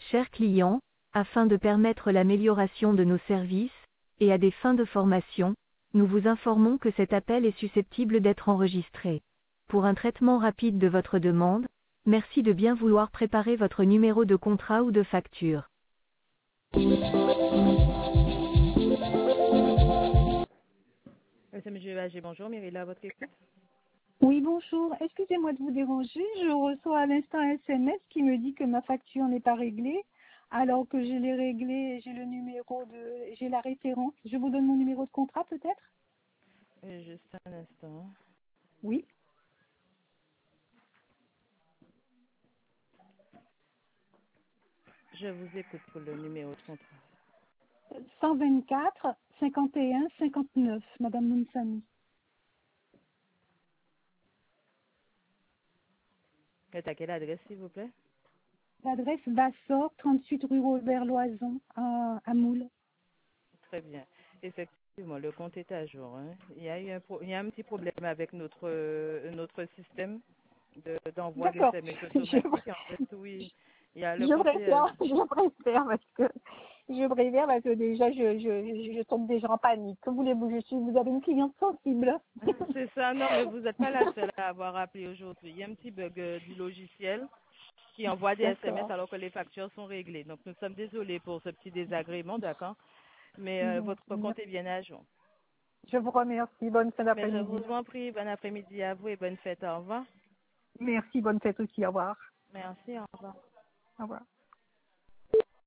Chers clients, afin de permettre l'amélioration de nos services, et à des fins de formation, nous vous informons que cet appel est susceptible d'être enregistré. Pour un traitement rapide de votre demande, merci de bien vouloir préparer votre numéro de contrat ou de facture. Monsieur Bagé, bonjour, Myrilla, à votre écoute. Oui, bonjour. Excusez-moi de vous déranger. Je reçois à l'instant un SMS qui me dit que ma facture n'est pas réglée, alors que je l'ai réglée, j'ai la référence. Je vous donne mon numéro de contrat peut-être? Juste un instant. Oui. Je vous écoute pour le numéro de contrat. 124 51 59, Madame Mounsami. C'est à quelle adresse, s'il vous plaît? L'adresse Bassor, 38 rue Robert-Loison, à Moule. Très bien. Effectivement, le compte est à jour. Hein. Il y a un petit problème avec notre système d'envoi D'accord. d'SMS automatique. En fait, oui, il y a le Je compte. préfère parce que déjà je tombe déjà en panique. Que voulez-vous, vous avez une cliente sensible. C'est ça, non, mais vous n'êtes pas la seule à avoir appelé aujourd'hui. Il y a un petit bug du logiciel qui envoie des SMS D'accord. alors que les factures sont réglées. Donc, nous sommes désolés pour ce petit désagrément, d'accord? Mais votre compte est bien à jour. Je vous remercie. Bonne fin Mais je d'après-midi. vous en prie, bon après-midi à vous et bonne fête. Au revoir. Merci. Bonne fête aussi. Au revoir. Merci, au revoir. Au revoir.